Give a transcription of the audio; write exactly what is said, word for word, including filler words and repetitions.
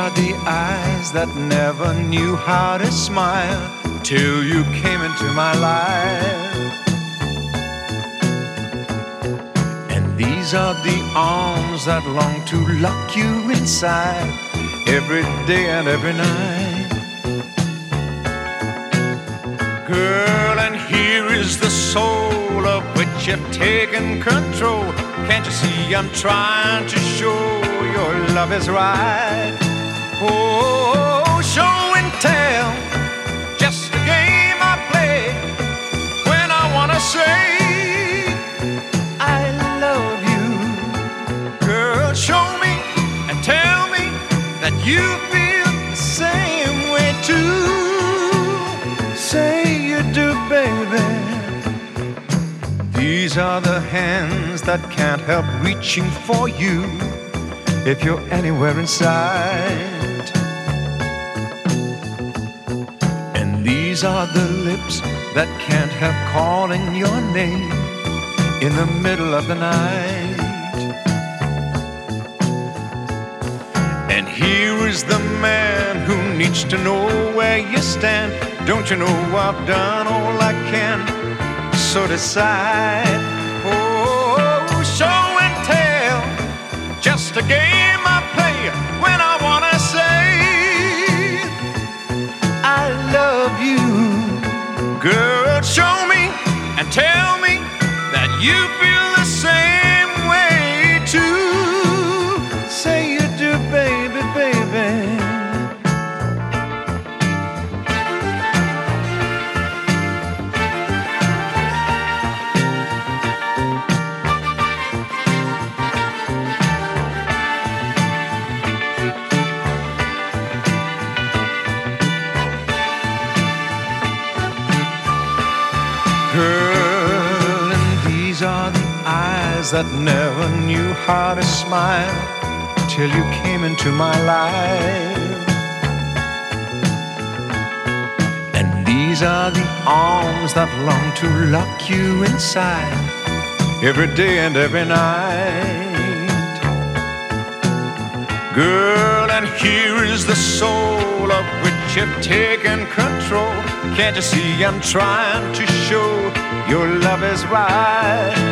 are the eyes that never knew how to smile till you came into my life. And these are the arms that long to lock you inside every day and every night. Girl, and here is the soul of which you've taken control. Can't you see I'm trying to show your love is right? Oh, show and tell, just a game I play when I wanna say I love you. Girl, show me and tell me that you feel the same way too. Say you do, baby. These are the hands that can't help reaching for you if you're anywhere in sight. And these are the lips that can't help calling your name in the middle of the night. And here is the man who needs to know where you stand. Don't you know I've done all I can, so decide. Oh, show and tell, just a game I play when I wanna say I love you. Girl, show me and tell me that you feel the same way too. Say you do, baby, baby. Girl, and these are the eyes that never knew how to smile till you came into my life. And these are the arms that long to lock you inside every day and every night. Girl, and here is the soul of which you've taken control. Can't you see I'm trying to show your love is right?